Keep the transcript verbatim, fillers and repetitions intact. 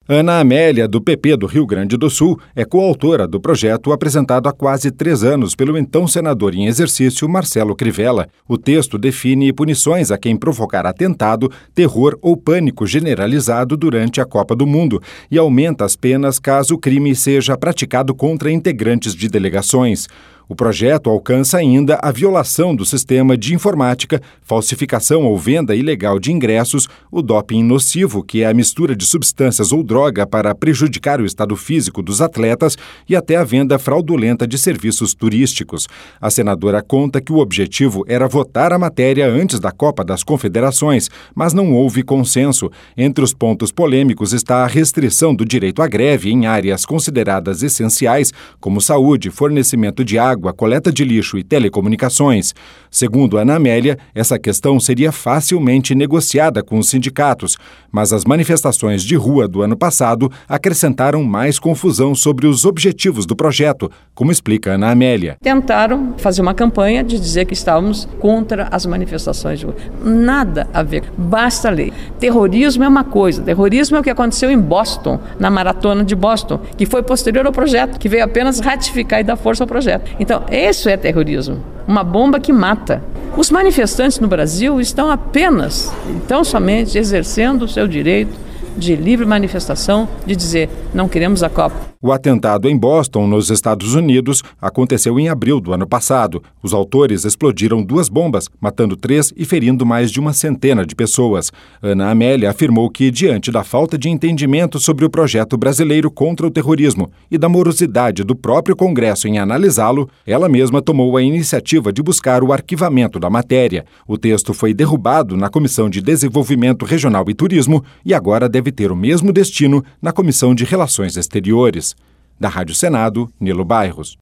Ana Amélia, do P P do Rio Grande do Sul, é coautora do projeto apresentado há quase três anos pelo então senador em exercício Marcelo Crivella. O texto define punições a quem provocar atentado, terror ou pânico generalizado durante a Copa do Mundo e aumenta as penas caso o crime seja praticado contra integrantes de delegações. O projeto alcança ainda a violação do sistema de informática, falsificação ou venda ilegal de ingressos, o doping nocivo, que é a mistura de substâncias ou droga para prejudicar o estado físico dos atletas, e até a venda fraudulenta de serviços turísticos. A senadora conta que o objetivo era votar a matéria antes da Copa das Confederações, mas não houve consenso. Entre os pontos polêmicos está a restrição do direito à greve em áreas consideradas essenciais, como saúde, fornecimento de água, a coleta de lixo e telecomunicações. Segundo Ana Amélia, essa questão seria facilmente negociada com os sindicatos, mas as manifestações de rua do ano passado acrescentaram mais confusão sobre os objetivos do projeto, como explica Ana Amélia. Tentaram fazer uma campanha de dizer que estávamos contra as manifestações de rua. Nada a ver, basta ler. Terrorismo é uma coisa, terrorismo é o que aconteceu em Boston, na maratona de Boston, que foi posterior ao projeto, que veio apenas ratificar e dar força ao projeto. Então, isso é terrorismo, uma bomba que mata. Os manifestantes no Brasil estão apenas, então somente exercendo o seu direito de livre manifestação, de dizer, não queremos a Copa. O atentado em Boston, nos Estados Unidos, aconteceu em abril do ano passado. Os autores explodiram duas bombas, matando três e ferindo mais de uma centena de pessoas. Ana Amélia afirmou que, diante da falta de entendimento sobre o projeto brasileiro contra o terrorismo e da morosidade do próprio Congresso em analisá-lo, ela mesma tomou a iniciativa de buscar o arquivamento da matéria. O texto foi derrubado na Comissão de Desenvolvimento Regional e Turismo e agora deve ter o mesmo destino na Comissão de Relações Exteriores. Da Rádio Senado, Nilo Bairros.